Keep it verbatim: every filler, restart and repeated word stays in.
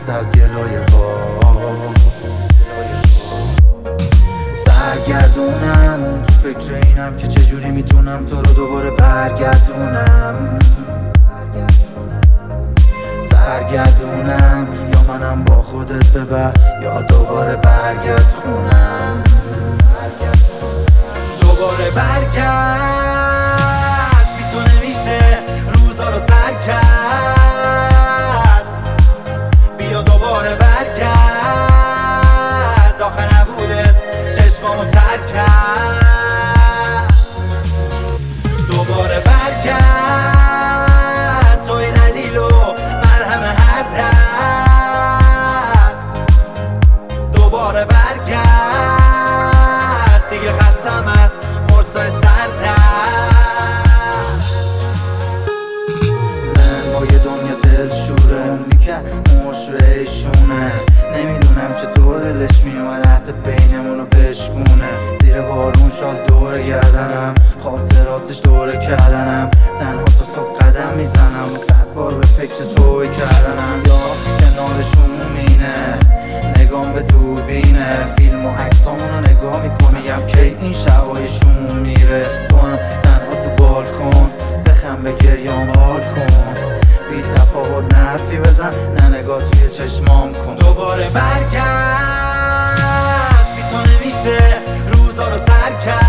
خسته از گلای ها، سرگردونم تو فکر اینم که چجوری میتونم تو رو دوباره برگردونم. سرگردونم یا منم با خودت ببر یا دوباره برگرد خونم. دوباره برگرد بی تو نمیشه روزا رو سر کرد. بیا دوباره برگرد آخه نبودت چشمامو تر کرد. دوباره برگرد توی دلیل و مرهم هر درد. دوباره برگرد دیگه خستم از فرصای سردرد. من با یه دنیا دلشوره اونی که مشوه ایشونه. نمیدونم چطور دلش میومد حتی بینمونو بشکونه. زیر بارون شال دور گردنم خاطراتش دور کردنم. تنها تا صبح قدم میزنم و صد بار به فکر توی کردنم. یا کنارشون مینه نگام به دوربینه فیلم و عکسامونو نگاه میکنم میگم که این شبایشون میره. تو هم تنها تو بالکن بخم به گریام حال کن. بی تفاوت نرفی بزن نه نگاه توی چشمام کن. دوباره برگرد بی تو نمیشه روزا رو سر کرد.